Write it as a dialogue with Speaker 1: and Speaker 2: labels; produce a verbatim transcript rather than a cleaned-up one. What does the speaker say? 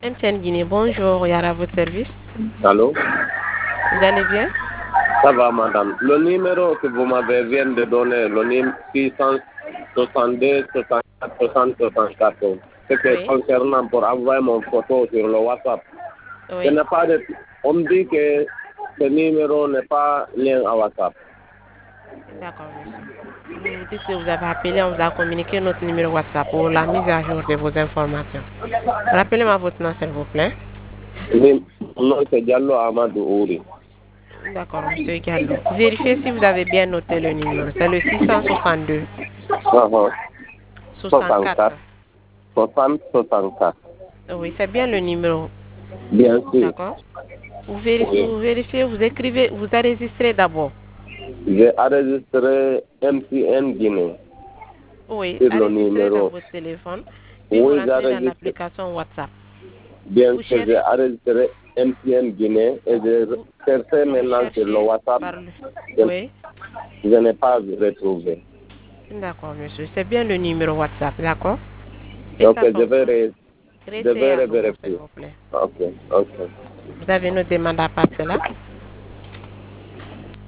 Speaker 1: M T N Guinée, bonjour, Yara, à votre service.
Speaker 2: Allô?
Speaker 1: Vous allez bien?
Speaker 2: Ça va, madame. Le numéro que vous m'avez vient de donner, le numéro six cent soixante-deux, soixante-quatre, soixante, soixante-quatre, c'est que
Speaker 1: Oui.
Speaker 2: concernant pour envoyer mon photo sur le WhatsApp.
Speaker 1: Oui.
Speaker 2: Ce n'est pas de... On me dit que ce numéro n'est pas lié à WhatsApp.
Speaker 1: D'accord, monsieur. Vous dites que vous avez appelé, on vous a communiqué notre numéro WhatsApp pour la mise à jour de vos informations. Rappelez-moi votre nom, s'il vous plaît.
Speaker 2: Oui, mon nom c'est Diallo Amadou Ouri.
Speaker 1: D'accord, monsieur Gallo. Vérifiez si vous avez bien noté le numéro. C'est le six cent soixante-deux,
Speaker 2: Uh-huh.
Speaker 1: soixante-quatre.
Speaker 2: soixante-quatre, soixante, soixante-quatre.
Speaker 1: Oui, c'est bien le numéro.
Speaker 2: Bien sûr.
Speaker 1: D'accord. Vous vérifiez,
Speaker 2: Oui.
Speaker 1: vous vérifiez, vous écrivez, vous enregistrez d'abord.
Speaker 2: J'ai enregistré M T N Guinée
Speaker 1: Oui,
Speaker 2: sur le
Speaker 1: enregistrez dans
Speaker 2: numéro.
Speaker 1: votre téléphone, puis vous
Speaker 2: Oui, j'ai
Speaker 1: rentrez dans
Speaker 2: enregistré.
Speaker 1: l'application WhatsApp.
Speaker 2: Bien
Speaker 1: Vous
Speaker 2: sûr, j'ai
Speaker 1: cherchez,
Speaker 2: enregistré M T N Guinée et je
Speaker 1: vous,
Speaker 2: cherchais
Speaker 1: vous
Speaker 2: maintenant sur le
Speaker 1: cherchez
Speaker 2: WhatsApp.
Speaker 1: par le...
Speaker 2: Je,
Speaker 1: Oui,
Speaker 2: je n'ai pas retrouvé.
Speaker 1: d'accord, monsieur. C'est bien le numéro WhatsApp, d'accord? Et
Speaker 2: Donc,
Speaker 1: ça
Speaker 2: je vais,
Speaker 1: fonctionne.
Speaker 2: ré- je
Speaker 1: Restez
Speaker 2: vais
Speaker 1: à nouveau, s'il
Speaker 2: revérifier.
Speaker 1: vous plaît.
Speaker 2: Ok, ok.
Speaker 1: Vous avez une demande à part cela?